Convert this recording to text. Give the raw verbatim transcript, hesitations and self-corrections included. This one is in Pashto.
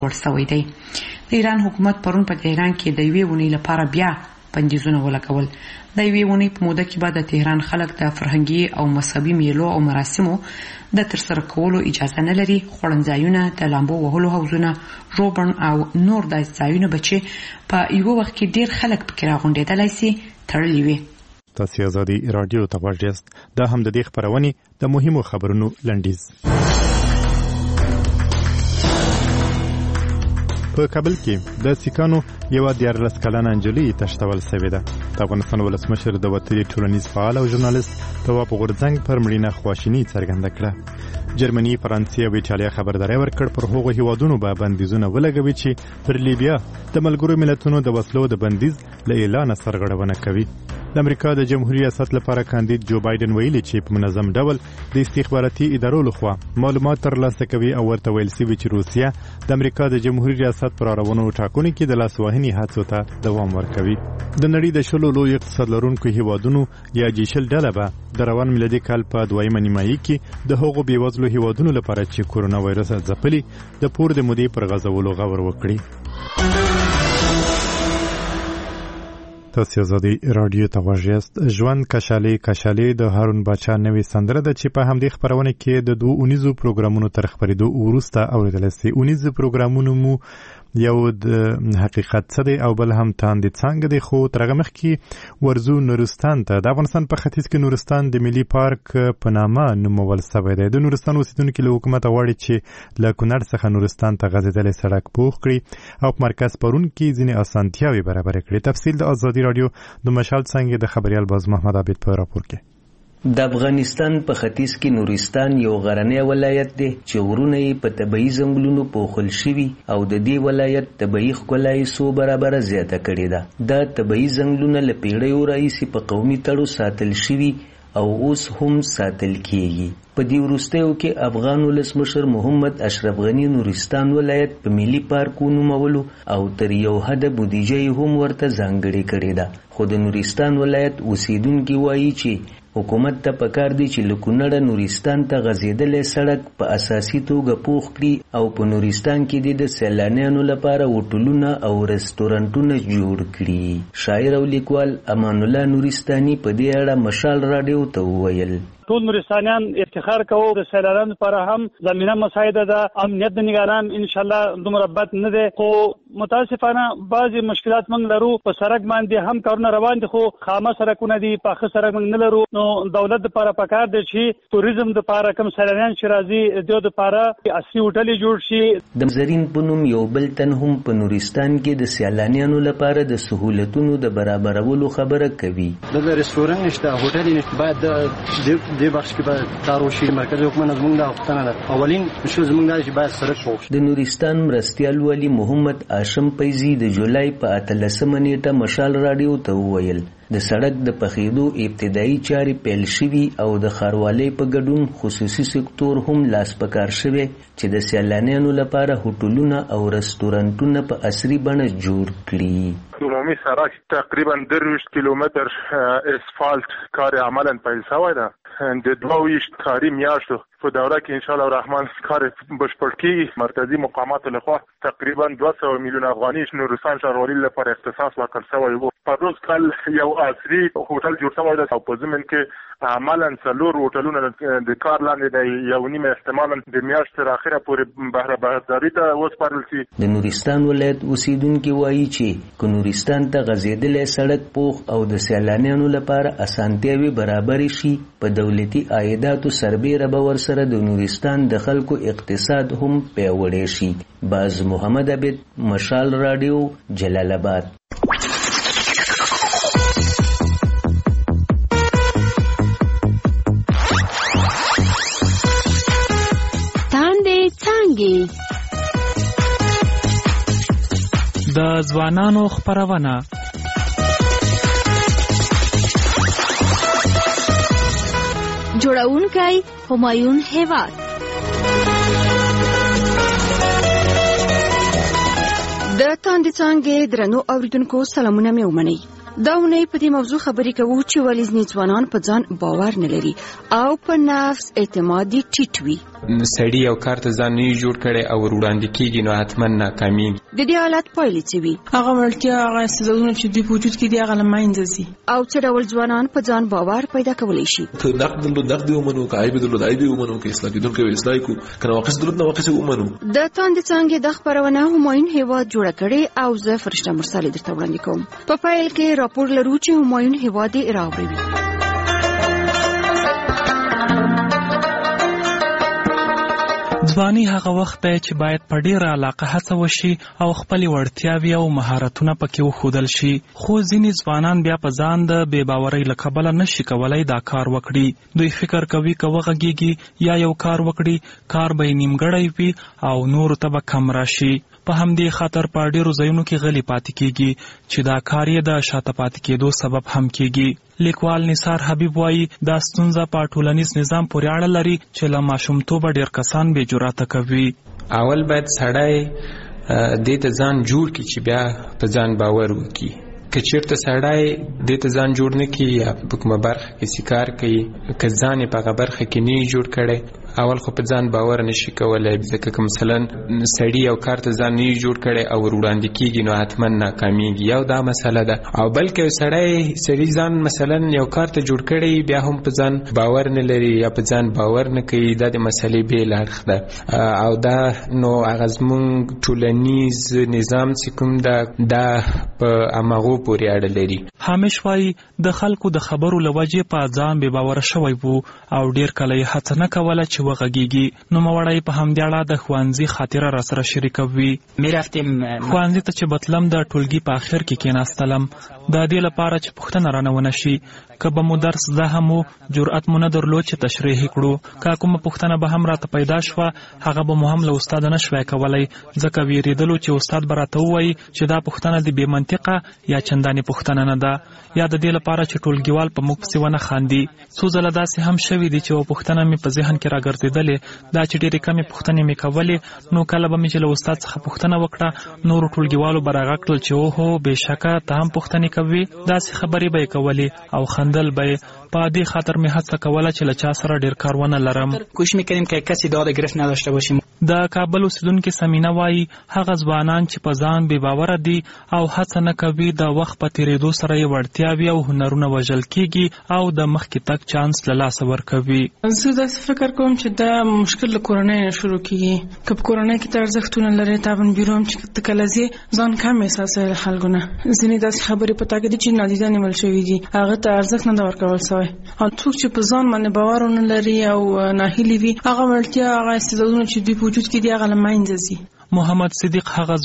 ورسوي دی. د ایران حکومت پرون په تهران کې د یوې ونې لپاره بیا بندیزونه ولګول. د یوې ونې په موده کې به د تهران خلک د فرهنګي او مذهبي میلو او مراسمو د ترسره کولو اجازه نه لري. خوړنځایونه، د لامبو وهلو حوضونه، روبن او نور داسې ځایونه به چې په یو وخت کې ډیر خلک پکې راغونډېدلی سي تړلي وي. تاسو ازادي رادیو ته غوږ یاست. دا هم د دې خبرونې د مهمو خبرونو لنډیز. په کابل کې د سیکانو یو دیارلس کلنه نجلۍ تښتول شوې ده. د افغانستان ولسمشر د وطني ټولنیز فعال او ژورنالیست تواب غورځنګ پر مړینه خواشیني څرګنده کړه. جرمني، فرانسې او ایټالیا خبرداری ورکړ پر هغو هیوادونو به بندیزونه ولګوي چې پر لیبیا د ملګرو ملتونو د وسلو د بندیز له اعلان سرغړونه کوي. د امریکا د جمهوریت ریاست لپاره کاندید جو بایدن ویلي چې په منظم ډول د استخباراتي ادارو لخوا معلومات ترلاسه کوي او ورته ویل شوي چې روسیه د امریکا د جمهوریت ریاست پر اړونو ټاکنو کې د لاسوهنې هڅو ته دوام ورکوي. د نړۍ د شلو لوی اقتصاد لرونکو هیوادونو یا جی شل ډله به د روان میلادي کال په دویمه نیمایي کې د هغو بېوزلو هیوادونو لپاره چې کورونا وایرس ځپلي د پور د مودې پر غځولو غور وکړي. تاسو ازادي رادیو ته غوږ یاست. ژوند کشالي کشالي د هارون باچا نوې سندره ده چې په همدې خبرونه کې د دوه اونیزو پروګرامونو تر خبرېدو وروسته اورېدل شي. اونیزو پروګرامونو مو یو د حقیقت څه دی او بل هم تاندې څنګه دی، خو تر هغه مخکې ورزو نورستان ته. د افغانستان په ختیځ کې نورستان د ملي پارک په نامه نومول شوی دی. د نورستان اوسیدونکي له حکومت غواړي چې له کونړ څخه نورستان ته غځېدلی سړک پوخ کړي او په مرکز پرون کې ځینې اسانتیاوې برابرې کړي. تفصیل د ازادي رادیو د مشال څنګه د خبريال باز محمد عابد په راپور کې. د افغانستان په ختیځ کې نورستان یو غرنی ولایت دی چې غرونه یې په طبیعي ځنګلونو پوښل شوي او د دې ولایت طبیعي ښکلا یې څو برابره زیاته کړې ده. دا طبیعي ځنګلونه له پیړیو راهیسې په قومي تړو ساتل شوي او اوس هم ساتل کیږي. په دې وروستیو کې افغان ولسمشر محمد اشرف غني نورستان ولایت په ملي پارک ونومولو او تر یو حده بودیجه یې هم ورته ځانګړې کړې ده. خو د نورستان ولایت اوسیدونکي وایي چې حکومت ته پکار دی چې له کونړه نورستان ته غځېدلی سړک په اساسي توګه پوخ کړي او په نورستان کې د سیلانیانو لپاره هوټلونه او رستورانټونه جوړ کړي. شاعر او لیکوال امان الله نورستاني په دې اړه مشال راډیو ته وویل: ټول نورستانیان افتخار کوو، د سیلانیانو لپاره هم زمینه مساعده ده. امنیت د نگران ان شاء الله دومره بد نه دی، خو متاسفانه بعضی مشکلات موږ لرو. په سړک باندې هم کارونه روان دي، خو خامه سړکونه دي، پاخه سړک موږ نه لرو. نو دولت لپاره پکار دی چې توریزم لپاره کوم سیلانیان چې راځي د لپاره اصلي هوټل جوړ شي. د زرین په نوم یو بل تن هم په نورستان کې د سیلانیانو لپاره د سهولتونو د برابرولو خبره کوي. د رستورانت نشته، هوټل نشته، باید د دې بخش کې به کار وشي. مرکزي حکومت زموږ د غوښتنه ده اولین شو زموږ د چې باید سړک پوخ شي. د نورستان مرستیال والی محمد هاشم پیزي د جولای په اتلسمه نیټه مشال راډیو ته وویل د سړک د پخېدو ابتدایي چارې پیل شوي او د ښاروالۍ په ګډون خصوصي سکتور هم لاس په کار شوی چې د سیلانیانو لپاره هوټلونه او رستورانټونه په عصري بڼه جوړ کړي. عمومي سړک تقریبا درویشت کیلومتر اسفالت کار عملا پیل شوی ده. د دوه ویشت کاري میاشتو په دوره کې ان شاء الله الرحمن کار بشپړ کیږي. مرکزی مقامات لخوا تقریبا دوه سوه میلیون افغاني نورستان ښاروالۍ لپاره اختصاص ورکړل شوی و. په روز کال یو عصري هوټل جوړ شوی ده او په ضمن کې عملا څلور هوټلونه د کار لاندې د یو نیمه احتمالا د میاشتې تر اخره پورې بهره بهرداري ته وسپارل شي. د نورستان ولایت اوسیدونکي وایي چې که نورستان ته غځېدلی سړک پوخ او د سیلانیانو لپاره اسانتیاوې برابرې شي، په دولتي عایداتو سربیره به ورسره د نورستان د خلکو اقتصاد هم پیاوړی شي. باز محمد عابد، مشال راډیو، جلال آباد. د ځوانانو خپرونه جوړونکی همایون هیواد. د تاندې څانګې درنو اوریدونکو سلامونه مې ومنئ. دا ونې په دې موضوع خبرې کوو چې ولې ځینې ځوانان په ځان باور نه لري او په نفس اعتماد یې ټیټ وي. سړی او کار ته ځان نه جوړ کړي او وړاندې کیږي نو حتما ناکامي. د دې حالت پایلې څه وي؟ هغه وړتیا هغه استعدادونه چې دوی په وجود کې دي هغه له منځه ځي. او څه ډول ځوانان په ځان باور پیدا کولی شي؟ که نقد درلود نقد ومنو، که عیب درلود عیب ومنو، که اصلاح کېدونکی وي اصلاح کړو، که نواقص درلود نواقص ومنو. د تاندې څانګې د خپرونه همایون هیواد جوړه کړې او زه فرشته مرسل درته وړاندې کوم. په پیل کې راپور لرو چې همایون هیواد یې راوړی. ځواني هغه وخت دی چې باید په ډیره علاقه هڅه وشي او خپل وړتیاوې او مهارتونه پکې وښودل شي. خو ځینې ځوانان بیا په ځان د بې باورۍ له کبله نشي کولای دا کار وکړي. دوی فکر کوي که وغږیږي یا یو کار وکړي کار به یې نیمګړی وي او نورو ته به کم راشي. په همدې خاطر په ډیرو ځایونو کې غلی پاتې کیږي چې دا کار یې د شاته پاتې کېدو سبب هم کیږي. لیکوال نثار حبیب وایي دا ستونزه په ټولنیز نظام پورې اړه لري چې له ماشومتوبه ډیر کسان بې جرأته کوي. اول باید سړی دې ته ځان جوړ کړي چې بیا په ځان باور وکړي. که چیرته سړی دې ته ځان جوړ نه کړي یا په کومه برخه کې سکار کوي، که ځان یې په هغه برخه کې نه جوړ کړی، اول خو په ځان باور نشي کولای. ځکه که مثلا سړی او کار ته ځان نه جوړ کړي او وړاندې کیږي نو حتما ناکامیږي. یو دا مسله ده. او بلکې سړی سړي ځان مثلا یو کار ته جوړ کړي بیا هم په ځان باور نه لري یا په ځان باور نه کوي، دا د مسلې بیل اړخ ده. او دا نو هغه زموږ ټولنیز نظام چې کوم ده دا په هماغو پورې اړه لري. حامش وایي د خلکو د خبرو له وجې په ځان بې باوره شوی وو او ډیر کله یې هڅه نه کوله چې وغږیږي. نوموړی په همدې اړه د ښوونځي خاطره راسره شریکوي. ښوونځي ته چې بتلم د ټولګي په اخر کې کېناستلم د دې لپاره چې پوښتنه رانه ونه شي. که به مو درس زده هم و جرأت مو نه درلود چې تشریح کړو. که کومه پوښتنه به هم راته پیدا شوه هغه به مو هم له استاد نه شوی کولی، ځکه ویرېدلو چې استاد به راته ووایي چې دا پوښتنه د بې منطقه یا چندانې پوښتنه نه ده، یا د دې لپاره چې ټولګیوال په موږ پسې ونه خاندي. څو ځله داسې هم شوي دي چې یوه پوښتنه مې په ذهن کې راګرځېدلې، دا چې ډېرې کمې پوښتنې مې کولې. نو کله به مې چې له استاد څخه پوښتنه وکړه نورو ټولګیوالو به راغږ کړل چې اوهو بېشکه ته هم پوښتنې کوي. داسې خبرې به یې کولې او خندل به یې. په دې خاطر مې هڅه کوله چې له چا سره ډېر کار ونه لرم. کوشش می‌کردیم که کسی داد گرفت نداشته باشیم. د کابل اوسیدونکې سمینه وایي هغه ځوانان چې په ځان بې باوره دي او هڅه نه کوي د وخت په تېرېدو سره یې وړتیاوې او هنرونه وژل کېږي او د مخکې تګ چانس له لاسه ورکوي. زه داسې فکر کوم چې دا مشکل له کورنۍ نه شروع کېږي. که په کورنۍ کې ته ارزښتونه لرې تابن بیروم چې ته کله ځې ځان کم احساسوې له خلکو نه. ځینې داسې خبرې په تا کې دي چې نادیده نیول شوي دي، هغه ته ارزښت نه ده ورکول سوی. او څوک چې په ځان باندې باور ونه لري او ناهیلي وي هغه وړتیا هغه استعدادونه چې دوی په وجود کې دي هغه له منځه ځي. محمد صدیق هغه